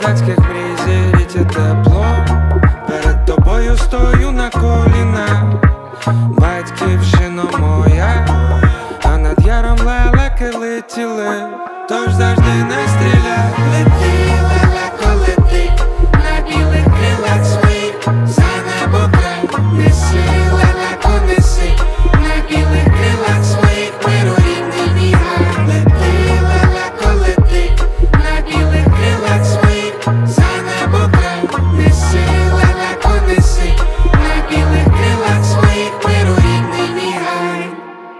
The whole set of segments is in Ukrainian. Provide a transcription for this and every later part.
козацьких мрій зігріться тепло. Перед тобою стою на колінах, батьківщина моя, а над яром лелеки летіли, тож завжди не стріляй. Лети, лелеко, лети, на білих крилах своїх, за небо край неси, лелеко, неси, на білих крилах своїх, миру рідний мій гай. Лети, лелеко, лети, на білих крилах своїх, за небо край неси, лелеко, неси, на білих крилах своїх, миру рідний мій гай.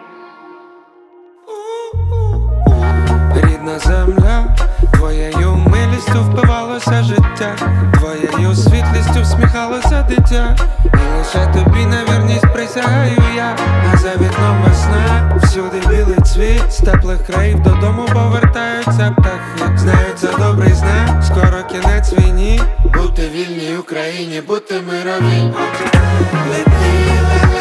Рідна земля, твоєю милістю впивалося життя, твоєю світлістю всміхалося дитя, і лише тобі на вірність присягаю я. А за вікном весна, всюди білий цвіт, з теплих країв додому повертаються птахи. Знаю, це добрий знак, скоро кінець війні, бути вільній Україні, бути мировій. Лети, лети.